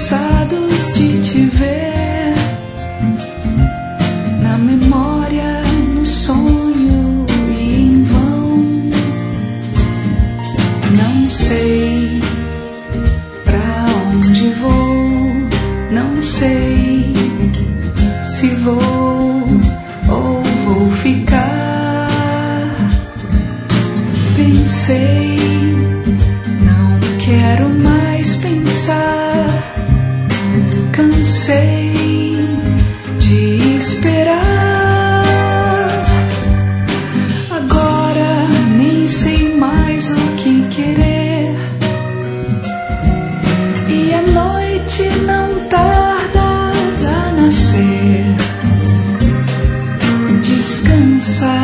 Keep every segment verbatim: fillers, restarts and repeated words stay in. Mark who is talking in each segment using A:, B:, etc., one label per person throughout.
A: cansados de te ver na memória, no sonho e em vão. Não sei pra onde vou, não sei se vou ou vou ficar. Pensei, não quero mais pensar. Cansei de esperar. Agora nem sei mais o que querer. E a noite não tarda a nascer. Descansa,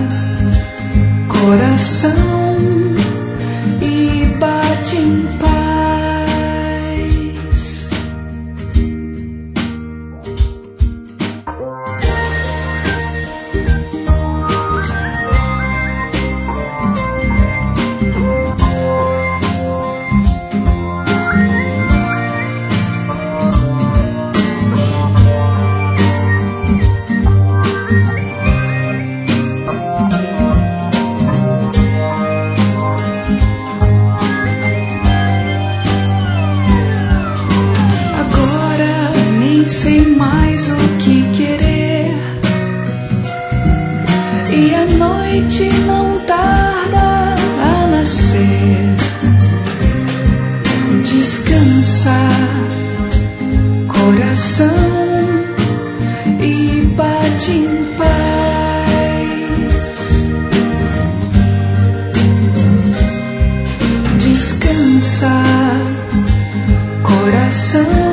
A: coração, e bate em paz. Sei mais o que querer. E a noite não tarda a nascer. Descansa, coração, e bate em paz. Descansa, coração,